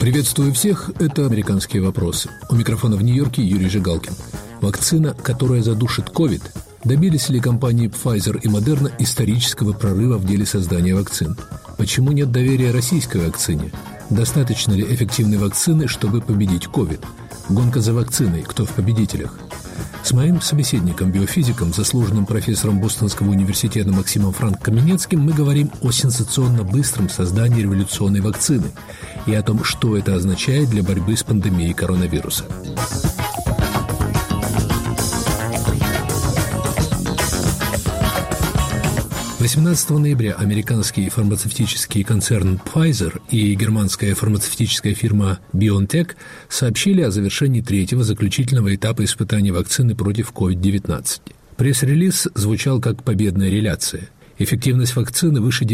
Приветствую всех, это «Американские вопросы». У микрофона в Нью-Йорке Юрий Жигалкин. Вакцина, которая задушит COVID. Добились ли компании Pfizer и Moderna исторического прорыва в деле создания вакцин? Почему нет доверия российской вакцине? Достаточно ли эффективной вакцины, чтобы победить COVID? Гонка за вакциной. Кто в победителях? С моим собеседником, биофизиком, заслуженным профессором Бостонского университета Максимом Франк-Каменецким мы говорим о сенсационно быстром создании революционной вакцины и о том, что это означает для борьбы с пандемией коронавируса. 18 ноября американский фармацевтический концерн Pfizer и германская фармацевтическая фирма BioNTech сообщили о завершении третьего заключительного этапа испытаний вакцины против COVID-19. Пресс-релиз звучал как победная реляция. Эффективность вакцины выше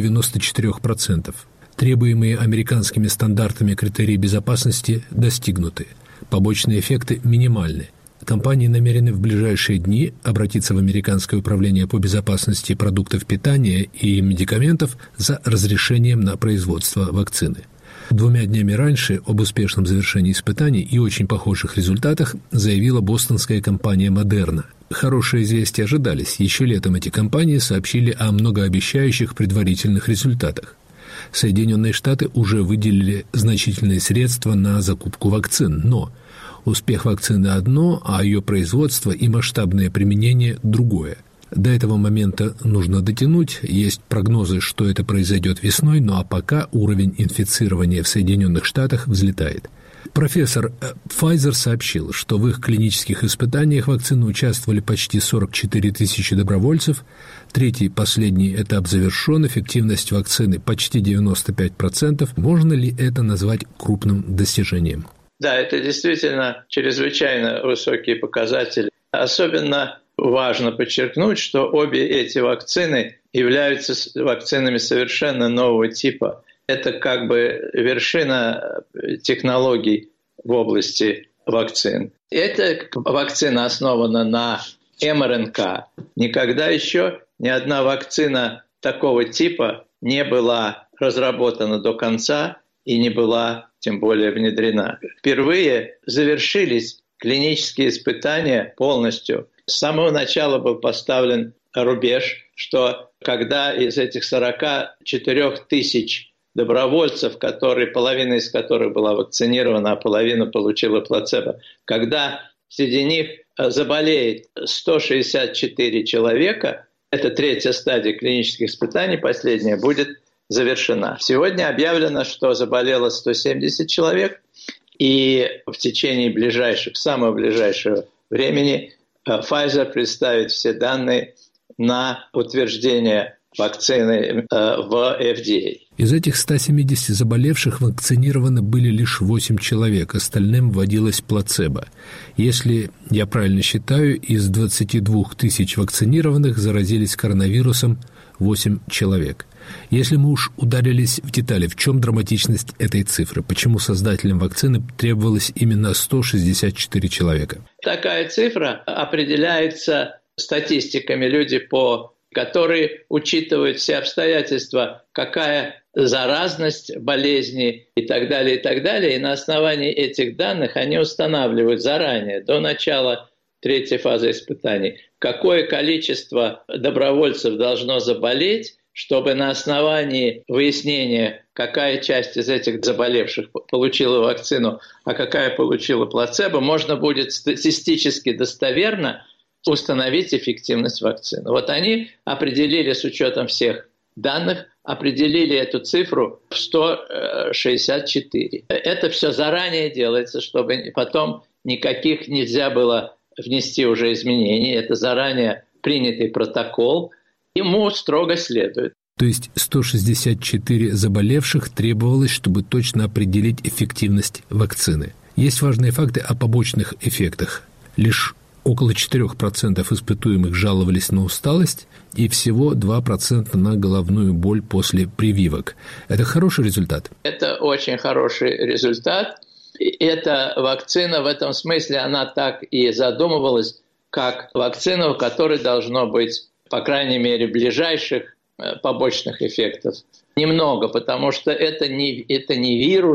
94%. Требуемые американскими стандартами критерии безопасности достигнуты. Побочные эффекты минимальны. Компании намерены в ближайшие дни обратиться в Американское управление по безопасности продуктов питания и медикаментов за разрешением на производство вакцины. 2 днями раньше об успешном завершении испытаний и очень похожих результатах заявила бостонская компания Moderna. Хорошие известия ожидались. Еще летом эти компании сообщили о многообещающих предварительных результатах. Соединенные Штаты уже выделили значительные средства на закупку вакцин, но успех вакцины одно, а ее производство и масштабное применение другое. До этого момента нужно дотянуть, есть прогнозы, что это произойдет весной, ну а пока уровень инфицирования в Соединенных Штатах взлетает. Профессор, Pfizer сообщил, что в их клинических испытаниях вакцины участвовали почти 44 тысячи добровольцев. Третий, последний этап завершен, эффективность вакцины почти 95%. Можно ли это назвать крупным достижением? Да, это действительно чрезвычайно высокие показатели. Особенно важно подчеркнуть, что обе эти вакцины являются вакцинами совершенно нового типа. Это как бы вершина технологий в области вакцин. Эта вакцина основана на МРНК. Никогда еще ни одна вакцина такого типа не была разработана до конца и не была тем более внедрена. Впервые завершились клинические испытания полностью. С самого начала был поставлен рубеж, что когда из этих 44 тысяч добровольцев, половина из которых была вакцинирована, а половина получила плацебо, когда среди них заболеет 164 человека, это третья стадия клинических испытаний, последняя, будет завершена. Сегодня объявлено, что заболело 170 человек, и в течение самого ближайшего времени Pfizer представит все данные на утверждение вакцины в FDA. Из этих 170 заболевших вакцинированы были лишь 8 человек, остальным вводилось плацебо. Если я правильно считаю, из 22 тысяч вакцинированных заразились коронавирусом 8 человек. Если мы уж ударились в детали, в чем драматичность этой цифры? Почему создателям вакцины требовалось именно 164 человека? Такая цифра определяется статистиками, которые учитывают все обстоятельства, какая заразность болезни и так далее, и так далее. И на основании этих данных они устанавливают заранее, до начала третьей фазы испытаний, какое количество добровольцев должно заболеть, чтобы на основании выяснения, какая часть из этих заболевших получила вакцину, а какая получила плацебо, можно будет статистически достоверно установить эффективность вакцины. Вот они определили с учетом всех данных, определили эту цифру в 164. Это все заранее делается, чтобы потом никаких нельзя было внести уже изменений. Это заранее принятый протокол. Ему строго следует. То есть 164 заболевших требовалось, чтобы точно определить эффективность вакцины. Есть важные факты о побочных эффектах. Лишь около 4% испытуемых жаловались на усталость и всего 2% на головную боль после прививок. Это хороший результат? Это очень хороший результат. Эта вакцина в этом смысле, она так и задумывалась, как вакцина, у которой должно быть, по крайней мере, ближайших побочных эффектов немного, потому что это не вирус,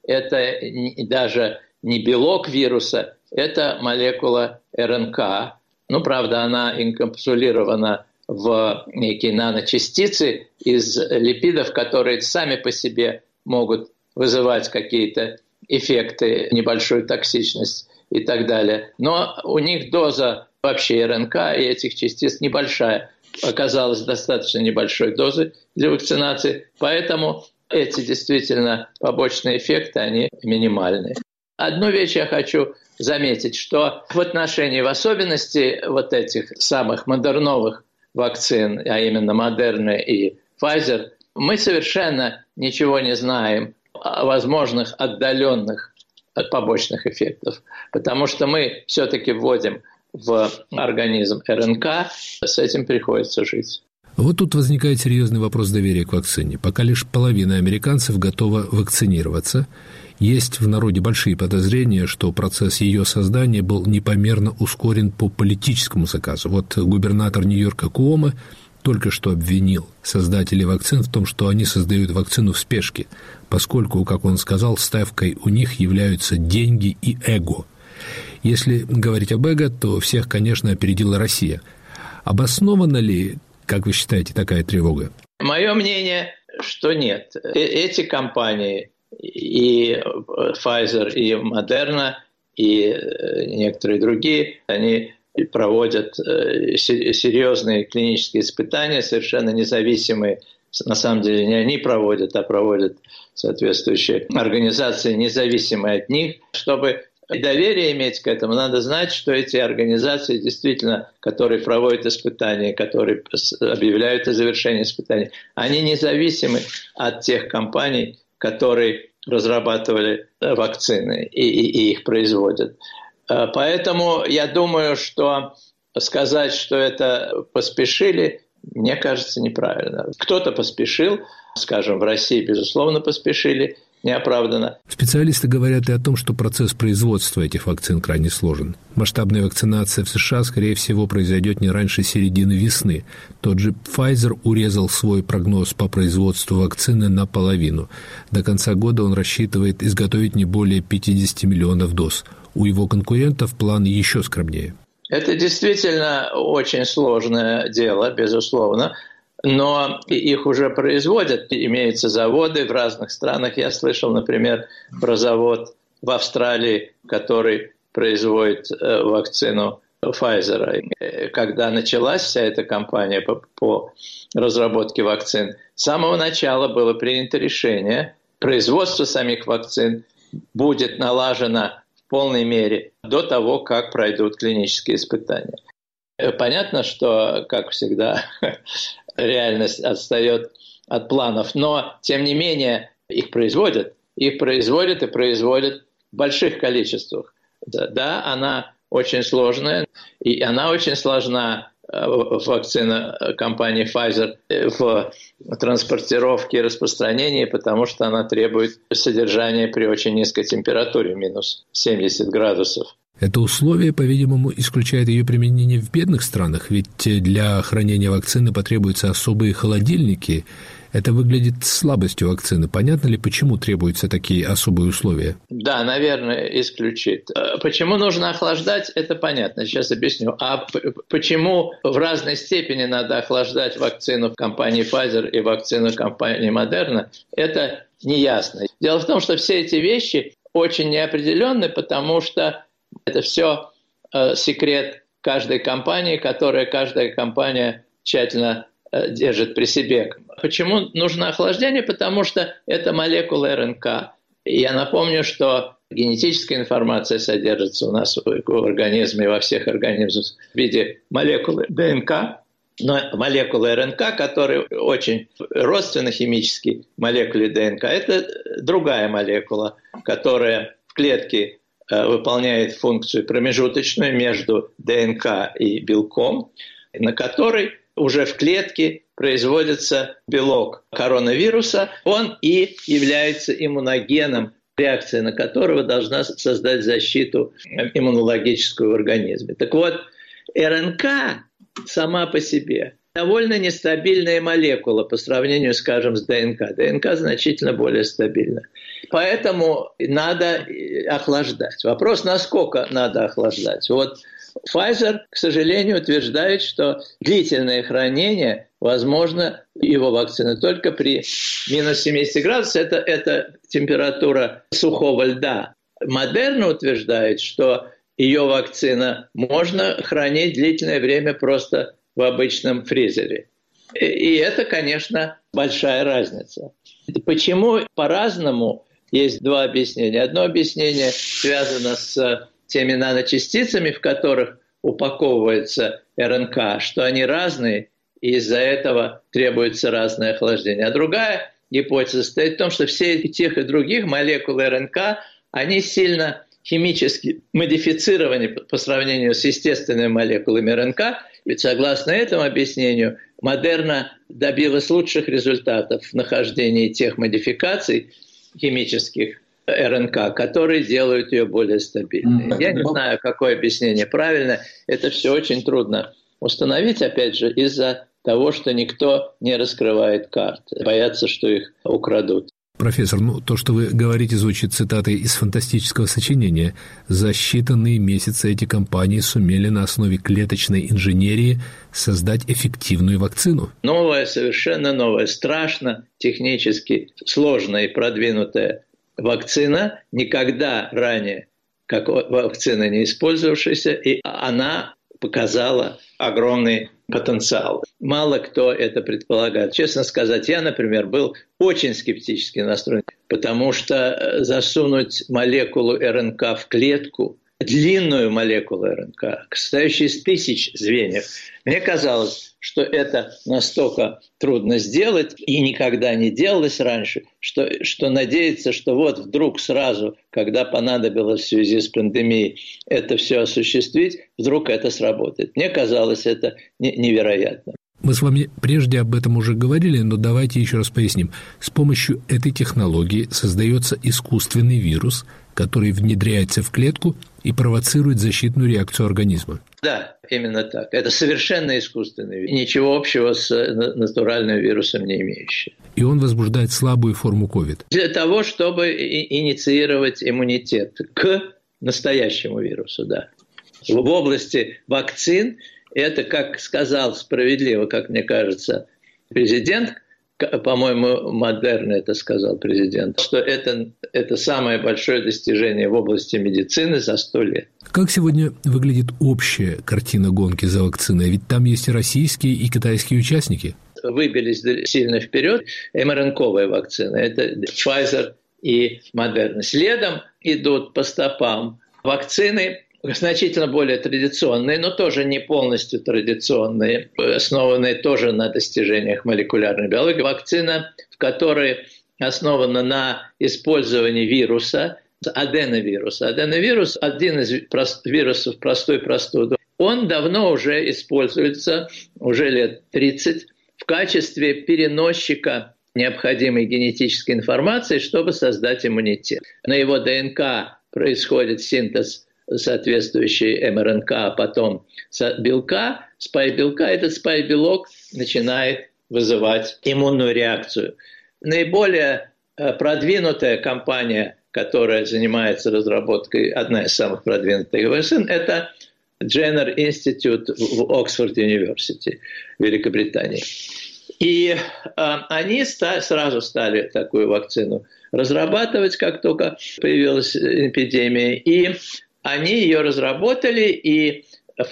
это даже не белок вируса, это молекула РНК. Ну, правда, она инкапсулирована в некие наночастицы из липидов, которые сами по себе могут вызывать какие-то эффекты, небольшую токсичность и так далее. Но у них доза вообще РНК и этих частиц небольшая. Оказалась достаточно небольшой дозы для вакцинации, поэтому эти действительно побочные эффекты, они минимальные. Одну вещь я хочу заметить, что в отношении, в особенности вот этих самых модерновых вакцин, а именно Moderna и Pfizer, мы совершенно ничего не знаем о возможных отдаленных побочных эффектов, потому что мы все-таки вводим в организм РНК, с этим приходится жить. Вот тут возникает серьезный вопрос доверия к вакцине. Пока лишь половина американцев готова вакцинироваться, есть в народе большие подозрения, что процесс ее создания был непомерно ускорен по политическому заказу. Вот губернатор Нью-Йорка Куомо только что обвинил создателей вакцин в том, что они создают вакцину в спешке, поскольку, как он сказал, ставкой у них являются деньги и эго. Если говорить об эго, то всех, конечно, опередила Россия. Обоснована ли, как вы считаете, такая тревога? Мое мнение, что нет. Эти компании, и Pfizer, и Moderna, и некоторые другие, они проводят серьезные клинические испытания, совершенно независимые. На самом деле не они проводят, а проводят соответствующие организации, независимые от них. Чтобы доверие иметь к этому, надо знать, что эти организации действительно, которые проводят испытания, которые объявляют о завершении испытаний, они независимы от тех компаний, которые разрабатывали вакцины и их производят. Поэтому я думаю, что сказать, что это поспешили, мне кажется, неправильно. Кто-то поспешил, скажем, в России, безусловно, поспешили, неоправданно. Специалисты говорят и о том, что процесс производства этих вакцин крайне сложен. Масштабная вакцинация в США, скорее всего, произойдет не раньше середины весны. Тот же Pfizer урезал свой прогноз по производству вакцины наполовину. До конца года он рассчитывает изготовить не более 50 миллионов доз. У его конкурентов план еще скромнее. Это действительно очень сложное дело, безусловно. Но их уже производят, имеются заводы в разных странах. Я слышал, например, про завод в Австралии, который производит вакцину Pfizer. Когда началась вся эта кампания по разработке вакцин, с самого начала было принято решение, производство самих вакцин будет налажено в полной мере до того, как пройдут клинические испытания. Понятно, что, как всегда, реальность отстает от планов, но, тем не менее, их производят и производят в больших количествах. Да, она очень сложная, и она очень сложна, вакцина компании Pfizer, в транспортировке и распространении, потому что она требует содержания при очень низкой температуре, минус 70 градусов. Это условие, по-видимому, исключает ее применение в бедных странах, ведь для хранения вакцины потребуются особые холодильники. Это выглядит слабостью вакцины. Понятно ли, почему требуются такие особые условия? Да, наверное, исключит. Почему нужно охлаждать, это понятно, сейчас объясню. А почему в разной степени надо охлаждать вакцину компании Pfizer и вакцину компании Moderna, это неясно. Дело в том, что все эти вещи очень неопределенны, потому что это все секрет каждой компании, каждая компания тщательно держит при себе. Почему нужно охлаждение? Потому что это молекула РНК. И я напомню, что генетическая информация содержится у нас в организме, во всех организмах в виде молекулы ДНК. Но молекула РНК, которая очень родственна химически молекуле ДНК, это другая молекула, которая в клетке выполняет функцию промежуточную между ДНК и белком, на которой уже в клетке производится белок коронавируса. Он и является иммуногеном, реакция на которого должна создать защиту иммунологическую в организме. Так вот, РНК сама по себе довольно нестабильная молекула по сравнению, скажем, с ДНК. ДНК значительно более стабильна. Поэтому надо охлаждать. Вопрос, насколько надо охлаждать. Вот Pfizer, к сожалению, утверждает, что длительное хранение возможно его вакцины только при минус 70 градусов. Это температура сухого льда. Модерна утверждает, что ее вакцина можно хранить длительное время просто в обычном фризере. И это, конечно, большая разница. Почему по-разному? Есть два объяснения. Одно объяснение связано с теми наночастицами, в которых упаковывается РНК, что они разные, и из-за этого требуется разное охлаждение. А другая гипотеза состоит в том, что все тех и других молекулы РНК, они сильно химически модифицированы по сравнению с естественными молекулами РНК. Ведь согласно этому объяснению, Модерна добилась лучших результатов в нахождении тех модификаций химических РНК, которые делают ее более стабильной. Я не знаю, какое объяснение правильно. Это все очень трудно установить, опять же, из-за того, что никто не раскрывает карт. Боятся, что их украдут. Профессор, то, что вы говорите, звучит цитатой из фантастического сочинения. За считанные месяцы эти компании сумели на основе клеточной инженерии создать эффективную вакцину. Новая, совершенно новая, страшно технически сложная и продвинутая вакцина, никогда ранее как вакцина не использовавшаяся, и она показала огромный потенциал. Мало кто это предполагает. Честно сказать, я, например, был очень скептически настроен, потому что засунуть молекулу РНК в клетку, длинную молекулу РНК, состоящую из тысяч звеньев, мне казалось, что это настолько трудно сделать и никогда не делалось раньше, что надеяться, что вот вдруг сразу, когда понадобилось в связи с пандемией это все осуществить, вдруг это сработает. Мне казалось это невероятно. Мы с вами прежде об этом уже говорили, но давайте еще раз поясним. С помощью этой технологии создается искусственный вирус, который внедряется в клетку и провоцирует защитную реакцию организма. Да, именно так. Это совершенно искусственный вирус. Ничего общего с натуральным вирусом не имеющий. И он возбуждает слабую форму COVID. Для того, чтобы инициировать иммунитет к настоящему вирусу, да. В области вакцин это, как сказал справедливо, как мне кажется, президент, по-моему, Модерна это сказал президент, что это самое большое достижение в области медицины за 100 лет. Как сегодня выглядит общая картина гонки за вакциной? Ведь там есть и российские, и китайские участники. Выбились сильно вперед МРНКовая вакцина. Это Pfizer и Модерна. Следом идут по стопам вакцины, значительно более традиционные, но тоже не полностью традиционные, основанные тоже на достижениях молекулярной биологии. Вакцина, в которой основана на использовании вируса, аденовируса. Аденовирус – один из вирусов простой простуды. Он давно уже используется, уже лет 30, в качестве переносчика необходимой генетической информации, чтобы создать иммунитет. На его ДНК происходит синтез соответствующий МРНК, а потом белка, спайк-белка. Этот спайк-белок начинает вызывать иммунную реакцию. Наиболее продвинутая компания, которая занимается разработкой, одна из самых продвинутых вакцин, это Jenner Institute в Оксфорд University в Великобритании. И они сразу стали такую вакцину разрабатывать, как только появилась эпидемия. И они ее разработали, и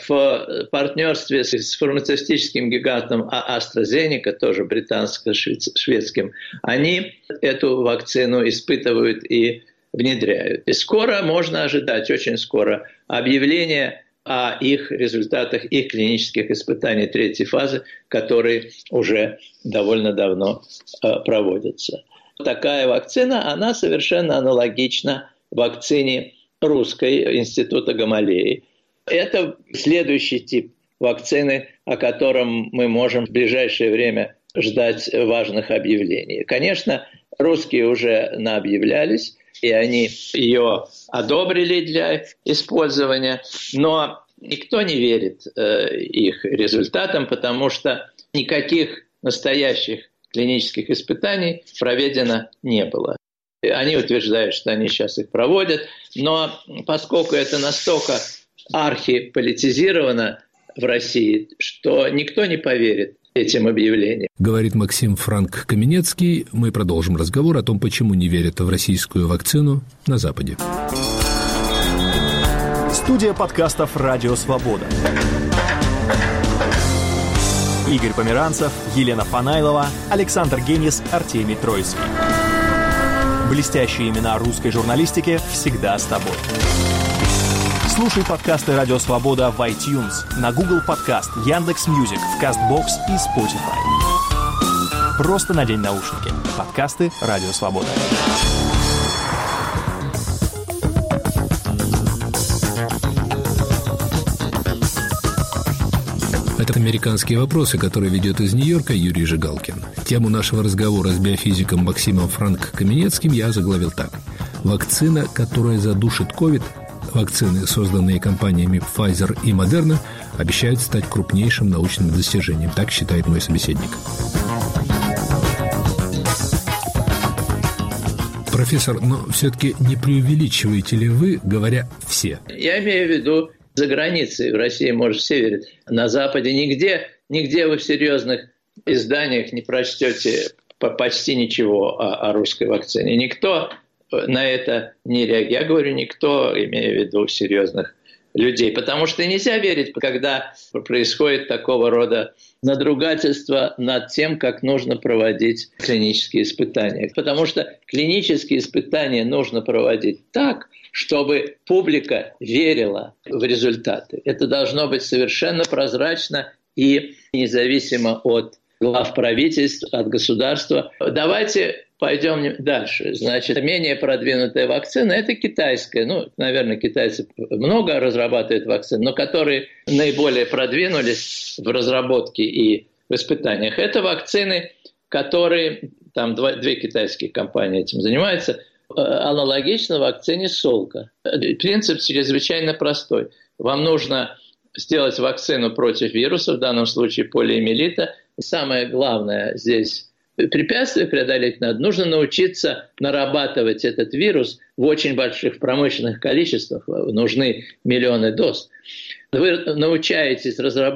в партнерстве с фармацевтическим гигантом AstraZeneca, тоже британско-шведским, они эту вакцину испытывают и внедряют. И скоро можно ожидать, очень скоро, объявление о их результатах, их клинических испытаний третьей фазы, которые уже довольно давно проводятся. Такая вакцина, она совершенно аналогична вакцине русской Института Гамалеи. Это следующий тип вакцины, о котором мы можем в ближайшее время ждать важных объявлений. Конечно, русские уже наобъявлялись, и они ее одобрили для использования, но никто не верит их результатам, потому что никаких настоящих клинических испытаний проведено не было. Они утверждают, что они сейчас их проводят, но поскольку это настолько архиполитизировано в России, что никто не поверит этим объявлениям. Говорит Максим Франк Каменецкий. Мы продолжим разговор о том, почему не верят в российскую вакцину на Западе. Студия подкастов «Радио Свобода». Игорь Померанцев, Елена Фанайлова, Александр Генис, Артемий Троицкий. Блестящие имена русской журналистики всегда с тобой. Слушай подкасты «Радио Свобода» в iTunes, на Google Подкаст, Яндекс.Мьюзик, в CastBox и Spotify. Просто надень наушники. Подкасты «Радио Свобода». Это «Американские вопросы», которые ведет из Нью-Йорка Юрий Жигалкин. Тему нашего разговора с биофизиком Максимом Франк Каменецким я заглавил так. Вакцина, которая задушит ковид. Вакцины, созданные компаниями Pfizer и Moderna, обещают стать крупнейшим научным достижением. Так считает мой собеседник. Профессор, но все-таки не преувеличиваете ли вы, говоря «все»? Я имею в виду за границей. В России, может, все верят. На Западе нигде вы в серьезных изданиях не прочтете почти ничего о русской вакцине. Никто на это не реагирует. Я говорю никто, имею в виду серьезных людей. Потому что нельзя верить, когда происходит такого рода надругательство над тем, как нужно проводить клинические испытания. Потому что клинические испытания нужно проводить так, чтобы публика верила в результаты. Это должно быть совершенно прозрачно и независимо от глав правительств, от государства. Давайте пойдем дальше. Значит, менее продвинутая вакцина – это китайская. Наверное, китайцы много разрабатывают вакцин, но которые наиболее продвинулись в разработке и в испытаниях. Это вакцины, которые, там две китайские компании этим занимаются, аналогично вакцине Солка. Принцип чрезвычайно простой. Вам нужно сделать вакцину против вируса, в данном случае полиомиелита. Самое главное здесь препятствие преодолеть надо. Нужно научиться нарабатывать этот вирус в очень больших промышленных количествах. Нужны миллионы доз. Вы научаетесь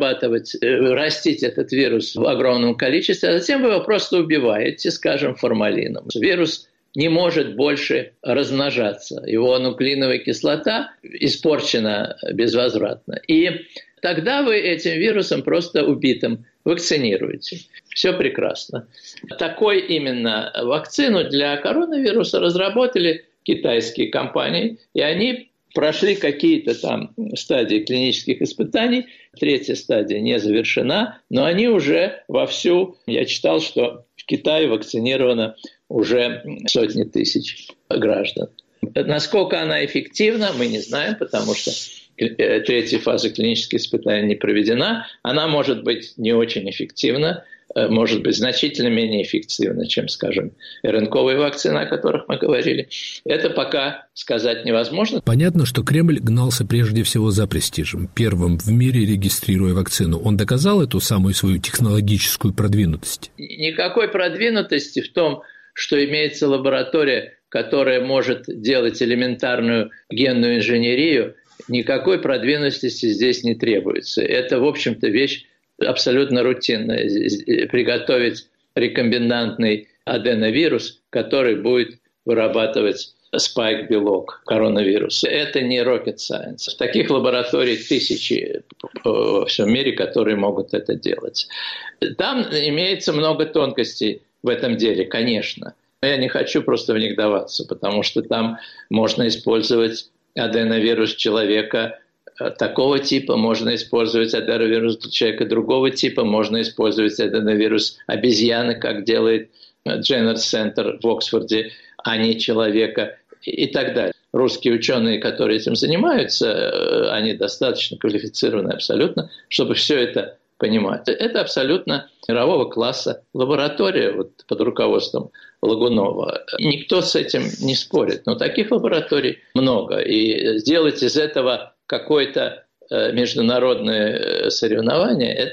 растить этот вирус в огромном количестве, а затем вы его просто убиваете, скажем, формалином. Вирус не может больше размножаться. Его нуклеиновая кислота испорчена безвозвратно. И тогда вы этим вирусом просто убитым вакцинируете. Все прекрасно. Такой именно вакцину для коронавируса разработали китайские компании, и они прошли какие-то там стадии клинических испытаний. Третья стадия не завершена, но они уже вовсю, я читал, что в Китае вакцинировано уже сотни тысяч граждан. Насколько она эффективна, мы не знаем, потому что третья фаза клинических испытаний не проведена. Она может быть не очень эффективна, может быть значительно менее эффективна, чем, скажем, РНКовые вакцины, о которых мы говорили. Это пока сказать невозможно. Понятно, что Кремль гнался прежде всего за престижем, первым в мире регистрируя вакцину. Он доказал эту самую свою технологическую продвинутость? Никакой продвинутости в том, что имеется лаборатория, которая может делать элементарную генную инженерию, никакой продвинутости здесь не требуется. Это, в общем-то, вещь абсолютно рутинная. Приготовить рекомбинантный аденовирус, который будет вырабатывать спайк-белок коронавируса. Это не rocket science. В таких лабораторий тысячи во всем мире, которые могут это делать. Там имеется много тонкостей в этом деле, конечно. Я не хочу просто в них даваться, потому что там можно использовать аденовирус человека такого типа, можно использовать аденовирус человека другого типа, можно использовать аденовирус обезьяны, как делает Дженнер Центр в Оксфорде, а не человека и так далее. Русские ученые, которые этим занимаются, они достаточно квалифицированы абсолютно, чтобы все это понимать. Это абсолютно мирового класса лаборатория под руководством Лагунова. Никто с этим не спорит, но таких лабораторий много. И сделать из этого какое-то международное соревнование – это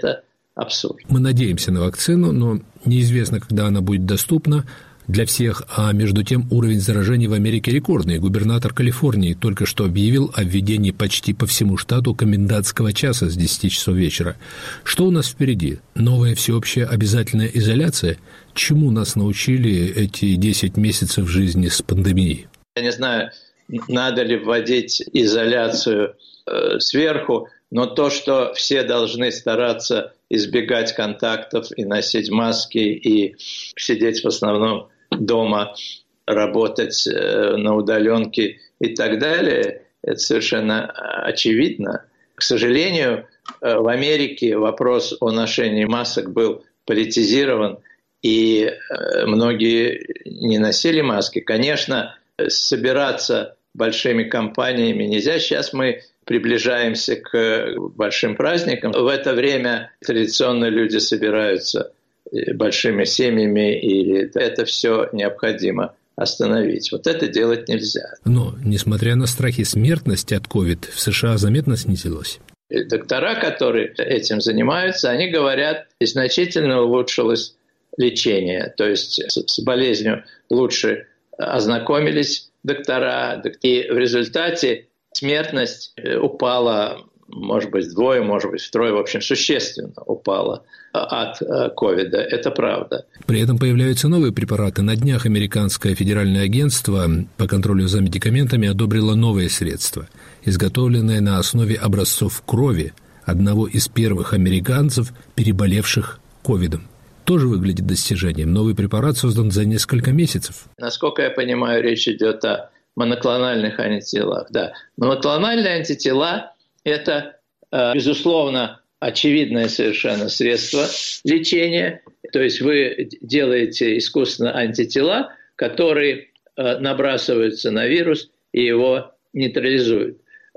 абсурд. Мы надеемся на вакцину, но неизвестно, когда она будет доступна для всех, а между тем уровень заражений в Америке рекордный. Губернатор Калифорнии только что объявил о введении почти по всему штату комендантского часа с 10 часов вечера. Что у нас впереди? Новая всеобщая обязательная изоляция? Чему нас научили эти 10 месяцев жизни с пандемией? Я не знаю, надо ли вводить изоляцию сверху, но то, что все должны стараться избегать контактов и носить маски, и сидеть в основном дома, работать на удаленке и так далее, это совершенно очевидно. К сожалению, в Америке вопрос о ношении масок был политизирован, и многие не носили маски. Конечно, собираться большими компаниями нельзя. Сейчас мы приближаемся к большим праздникам. В это время традиционно люди собираются большими семьями, и это все необходимо остановить. Вот это делать нельзя. Но, несмотря на страхи смертности от COVID, в США заметно снизилась. Доктора, которые этим занимаются, они говорят, значительно улучшилось лечение. То есть с болезнью лучше ознакомились доктора, и в результате смертность упала, может быть, вдвое, может быть, втрое, в общем, существенно упала от ковида. Это правда. При этом появляются новые препараты. На днях Американское федеральное агентство по контролю за медикаментами одобрило новые средства, изготовленные на основе образцов крови одного из первых американцев, переболевших ковидом. Тоже выглядит достижением. Новый препарат создан за несколько месяцев. Насколько я понимаю, речь идет о моноклональных антителах. Да. Моноклональные антитела – это, безусловно, очевидное совершенно средство лечения. То есть вы делаете искусственно антитела, которые набрасываются на вирус и его нейтрализуют.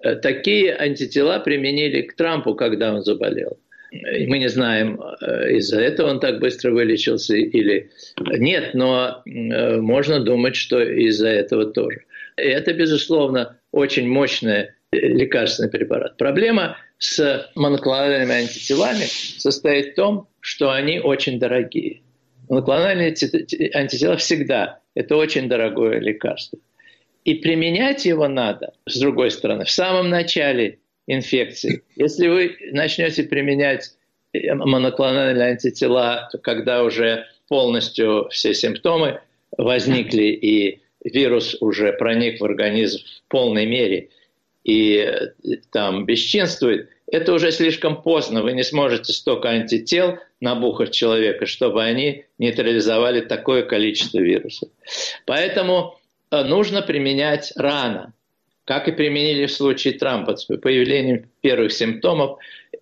Такие антитела применили к Трампу, когда он заболел. Мы не знаем, из-за этого он так быстро вылечился или нет, но можно думать, что из-за этого тоже. И это, безусловно, очень мощный лекарственный препарат. Проблема с моноклональными антителами состоит в том, что они очень дорогие. Моноклональные антитела всегда – это очень дорогое лекарство. И применять его надо, с другой стороны, в самом начале инфекции. Если вы начнете применять моноклональные антитела, то когда уже полностью все симптомы возникли и вирус уже проник в организм в полной мере и там бесчинствует, это уже слишком поздно. Вы не сможете столько антител набухать человека, чтобы они нейтрализовали такое количество вирусов. Поэтому нужно применять рано, как и применили в случае Трампа, с появлением первых симптомов,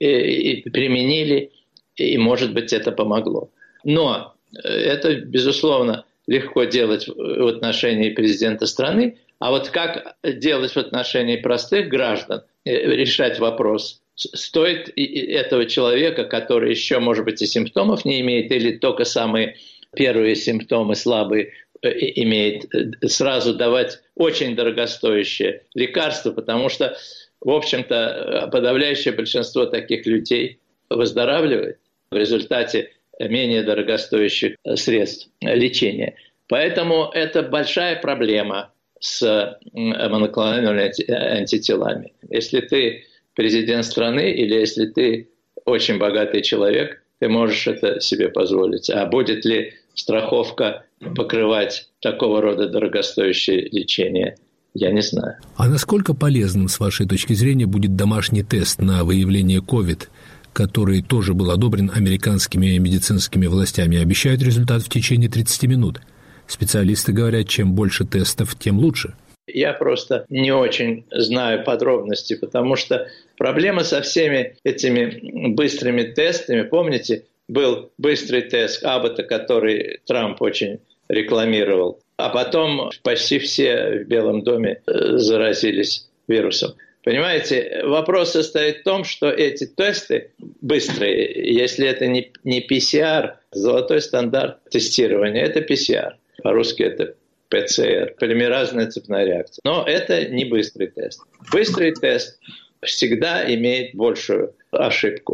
и применили, и, может быть, это помогло. Но это, безусловно, легко делать в отношении президента страны, а вот как делать в отношении простых граждан, решать вопрос, стоит этого человека, который еще, может быть, и симптомов не имеет, или только самые первые симптомы слабые, имеет, сразу давать очень дорогостоящее лекарство, потому что, в общем-то, подавляющее большинство таких людей выздоравливает в результате менее дорогостоящих средств лечения. Поэтому это большая проблема с моноклональными антителами. Если ты президент страны или если ты очень богатый человек, ты можешь это себе позволить. А будет ли страховка покрывать такого рода дорогостоящее лечение, я не знаю. А насколько полезным, с вашей точки зрения, будет домашний тест на выявление COVID, который тоже был одобрен американскими медицинскими властями, обещают результат в течение 30 минут? Специалисты говорят, чем больше тестов, тем лучше. Я просто не очень знаю подробности, потому что проблема со всеми этими быстрыми тестами, помните, был быстрый тест Аббота, который Трамп очень рекламировал, а потом почти все в Белом доме заразились вирусом. Понимаете, вопрос состоит в том, что эти тесты быстрые, если это не PCR, золотой стандарт тестирования – это PCR. По-русски это ПЦР, полимеразная цепная реакция. Но это не быстрый тест. Быстрый тест всегда имеет большую ошибку.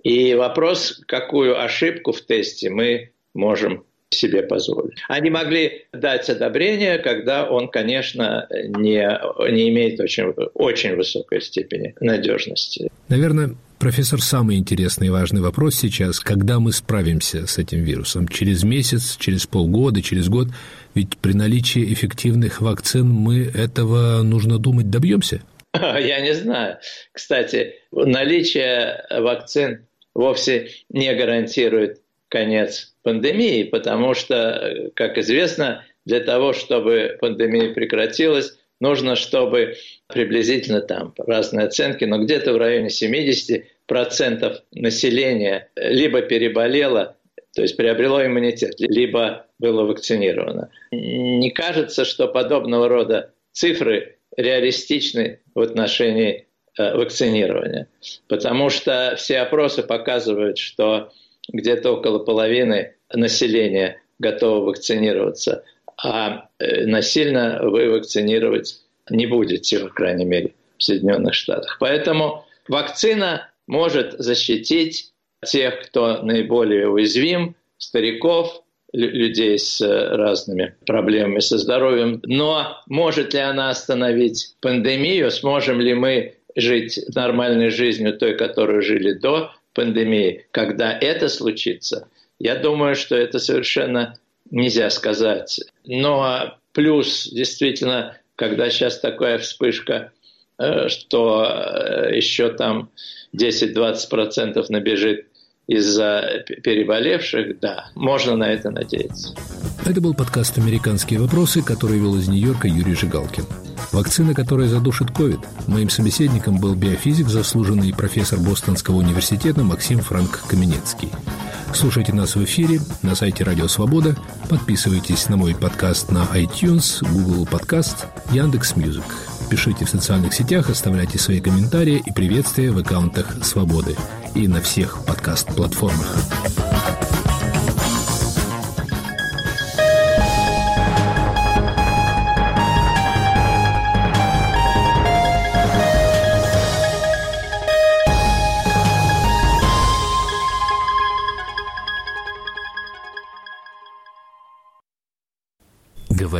И вопрос, какую ошибку в тесте мы можем себе позволить. Они могли дать одобрение, когда он, конечно, не имеет очень высокой степени надежности. Наверное, профессор, самый интересный и важный вопрос сейчас, когда мы справимся с этим вирусом? Через месяц, через полгода, через год? Ведь при наличии эффективных вакцин мы этого, нужно думать, добьемся? Я не знаю. Кстати, наличие вакцин вовсе не гарантирует конец пандемии, потому что, как известно, для того, чтобы пандемия прекратилась, нужно, чтобы приблизительно там разные оценки, но где-то в районе 70% населения либо переболело, то есть приобрело иммунитет, либо было вакцинировано. Не кажется, что подобного рода цифры реалистичны в отношении вакцинирования, потому что все опросы показывают, что где-то около половины населения готово вакцинироваться, а насильно вы вакцинировать не будете, по крайней мере, в Соединенных Штатах. Поэтому вакцина может защитить тех, кто наиболее уязвим, стариков, людей с разными проблемами со здоровьем. Но может ли она остановить пандемию? Сможем ли мы жить нормальной жизнью, той, которую жили до пандемии? Когда это случится, я думаю, что это совершенно нельзя сказать. Но плюс, действительно, когда сейчас такая вспышка, что еще там 10-20% набежит из-за переболевших, да, можно на это надеяться. Это был подкаст «Американские вопросы», который вел из Нью-Йорка Юрий Жигалкин. Вакцина, которая задушит ковид. Моим собеседником был биофизик, заслуженный профессор Бостонского университета Максим Франк Каменецкий. Слушайте нас в эфире на сайте Радио Свобода. Подписывайтесь на мой подкаст на iTunes, Google Подкаст, Яндекс.Мьюзик. Пишите в социальных сетях, оставляйте свои комментарии и приветствия в аккаунтах Свободы и на всех подкаст-платформах.